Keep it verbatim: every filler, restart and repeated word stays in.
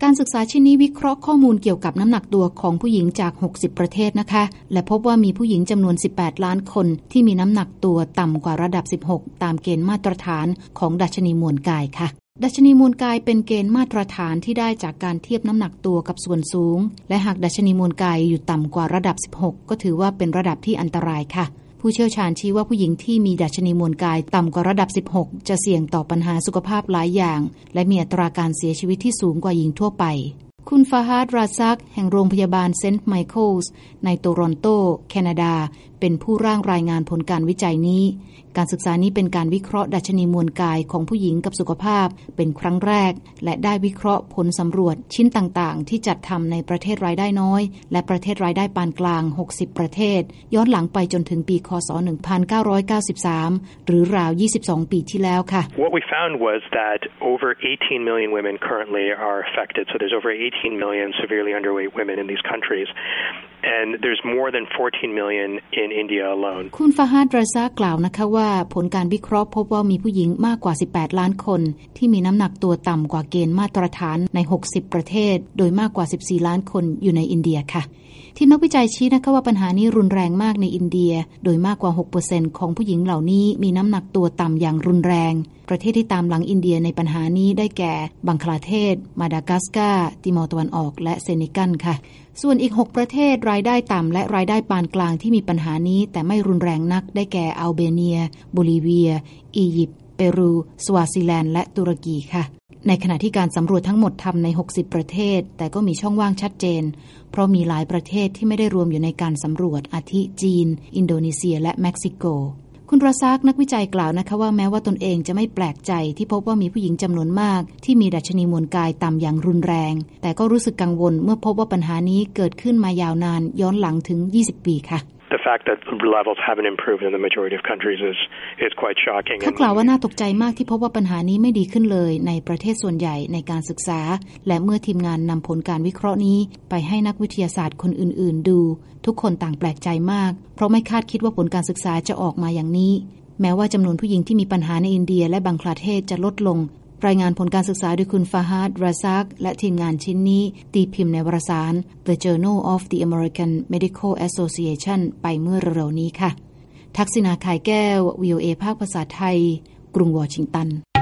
การศึกษาชิ้นนี้วิเคราะห์ข้อมูลเกี่ยวกับน้ำหนักตัวของผู้หญิงจากหกสิบประเทศนะคะและพบว่ามีผู้หญิงจำนวนสิบแปดล้านคนที่มีน้ำหนักตัวต่ำกว่าระดับสิบหกตามเกณฑ์มาตรฐานของดัชนีมวลกายค่ะดัชนีมวลกายเป็นเกณฑ์มาตรฐานที่ได้จากการเทียบน้ำหนักตัวกับส่วนสูงและหากดัชนีมวลกายอยู่ต่ำกว่าระดับสิบหกก็ถือว่าเป็นระดับที่อันตรายค่ะผู้เชี่ยวชาญชี้ว่าผู้หญิงที่มีดัชนีมวลกายต่ำกว่าระดับสิบหกจะเสี่ยงต่อปัญหาสุขภาพหลายอย่างและมีอัตราการเสียชีวิตที่สูงกว่าหญิงทั่วไปคุณฟาฮาด ราซักแห่งโรงพยาบาลเซนต์ไมเคิลส์ในโตรอนโตแคนาดาเป็นผู้ร่างรายงานผลการวิจัยนี้การศึกษานี้เป็นการวิเคราะห์ดัชนีมวลกายของผู้หญิงกับสุขภาพเป็นครั้งแรกและได้วิเคราะห์ผลสำรวจชิ้นต่างๆที่จัดทำในประเทศรายได้น้อยและประเทศรายได้ปานกลางหกสิบประเทศย้อนหลังไปจนถึงปีคศหนึ่งพันเก้าร้อยเก้าสิบสามหรือราวยี่สิบสองปีที่แล้วค่ะ What we found was that over eighteen million women currently are affected so there's over eighteen million severely underweight women in these countries and there's more than fourteen million in India alone คุณฟาฮาด ราซักกล่าวนะคะว่าผลการวิเคราะห์พบว่ามีผู้หญิงมากกว่าสิบแปดล้านคนที่มีน้ำหนักตัวต่ำกว่าเกณฑ์มาตรฐานในหกสิบประเทศโดยมากกว่าสิบสี่ล้านคนอยู่ในอินเดียค่ะที่นักวิจัยชี้นะคะว่าปัญหานี้รุนแรงมากในอินเดียโดยมากกว่า หกเปอร์เซ็นต์ ของผู้หญิงเหล่านี้มีน้ำหนักตัวต่ำอย่างรุนแรงประเทศที่ตามหลังอินเดียในปัญหานี้ได้แก่บังคลาเทศมาดากัสการ์ติมอร์ตะวันออกและเซนิกัลค่ะส่วนอีกหกประเทศรายได้ต่ำและรายได้ปานกลางที่มีปัญหานี้แต่ไม่รุนแรงนักได้แก่อัลเบเนียโบลิเวียอียิปต์เปรูสวาซิแลนด์และตุรกีค่ะในขณะที่การสำรวจทั้งหมดทำในหกสิบประเทศแต่ก็มีช่องว่างชัดเจนเพราะมีหลายประเทศที่ไม่ได้รวมอยู่ในการสำรวจอาทิจีนอินโดนีเซียและเม็กซิโกคุณราซักนักวิจัยกล่าวนะคะว่าแม้ว่าตนเองจะไม่แปลกใจที่พบว่ามีผู้หญิงจำนวนมากที่มีดัชนีมวลกายต่ำอย่างรุนแรงแต่ก็รู้สึกกังวลเมื่อพบว่าปัญหานี้เกิดขึ้นมายาวนานย้อนหลังถึงยี่สิบปีค่ะ The fact that levels haven't improved in the majority of countries is is quite shocking. เขากล่าวว่าน่าตกใจมากที่พบว่าปัญหานี้ไม่ดีขึ้นเลยในประเทศส่วนใหญ่ในการศึกษาและเมื่อทีมงานนำผลการวิเคราะห์นี้ไปให้นักวิทยาศาสตร์คนอื่นๆดูทุกคนต่างแปลกใจมากเพราะไม่คาดคิดว่าผลการศึกษาจะออกมาอย่างนี้แม้ว่าจำนวนผู้หญิงที่มีปัญหาในอินเดียและบังคลาเทศจะลดลงรายงานผลการศึกษาโดยคุณฟาฮาด ราซักและทีมงานชิ้นนี้ตีพิมพ์ในวารสาร The Journal of the American Medical Association ไปเมื่อเร็วๆนี้ค่ะทักษิณา ข่ายแก้ว วี โอ เอ ภาคภาษาไทยกรุงวอชิงตัน